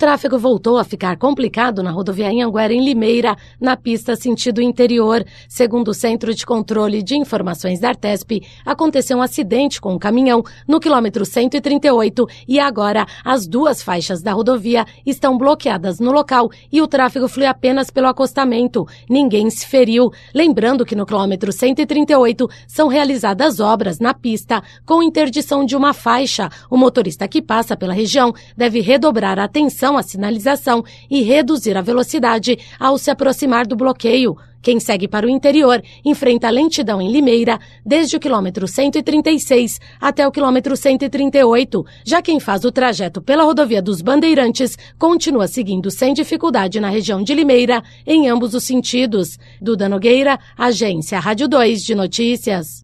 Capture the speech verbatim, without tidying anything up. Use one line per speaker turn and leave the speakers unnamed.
tráfego voltou a ficar complicado na rodovia Anhanguera, em Limeira, na pista sentido interior. Segundo o Centro de Controle de Informações da Artesp, aconteceu um acidente com um caminhão no quilômetro cento e trinta e oito e agora as duas faixas da rodovia estão bloqueadas no local e o tráfego flui apenas pelo acostamento. Ninguém se feriu. Lembrando que no quilômetro cento e trinta e oito são realizadas obras na pista com interdição de uma faixa. O motorista que passa pela região deve redobrar a atenção à sinalização e reduzir a velocidade ao se aproximar do bloqueio. Quem segue para o interior enfrenta lentidão em Limeira desde o quilômetro cento e trinta e seis até o quilômetro cento e trinta e oito. Já quem faz o trajeto pela rodovia dos Bandeirantes continua seguindo sem dificuldade na região de Limeira em ambos os sentidos. Duda Nogueira, Agência Rádio dois de Notícias.